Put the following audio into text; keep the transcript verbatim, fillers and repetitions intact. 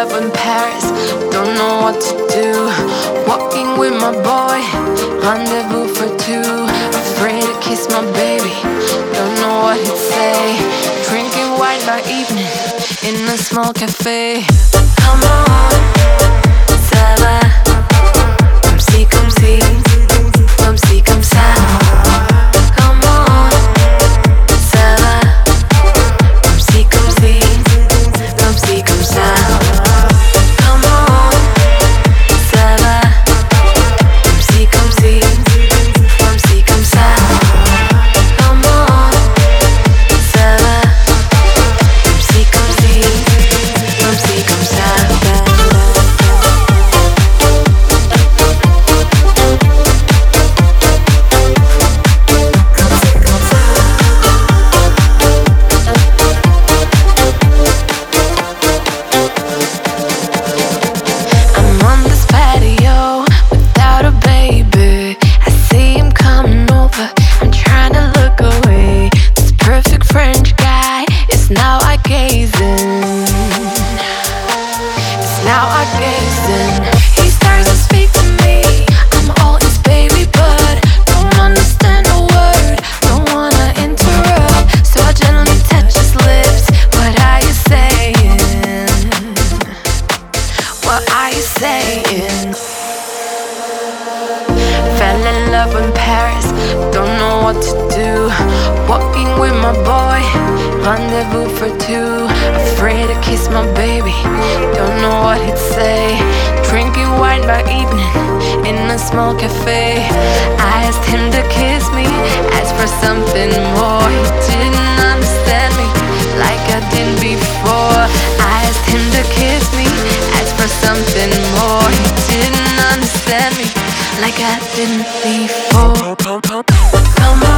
love in Paris, don't know what to do. Walking with my boy, rendezvous for two. Afraid to kiss my baby, don't know what he'd say. Drinking wine by evening in a small cafe. Come on, ça va, comme si, comme si, comme si, comme ça. Come on, ça va, comme si, comme si, comme si, comme ça. Come on, ça va, comme si, comme si, comme si, comme ça. Come on, ça va, comme si, comme si, comme si, comme ça. Fell in love in Paris, don't know what to do. Walking with my boy, rendezvous for two. Afraid to kiss my baby, don't know what he'd say. Drinking wine by evening in a small cafe. I asked him to kiss me, asked for something more. He didn't understand me like I did before. I asked him to kiss me, asked for something more. He didn't understand me like I didn't before. Come on.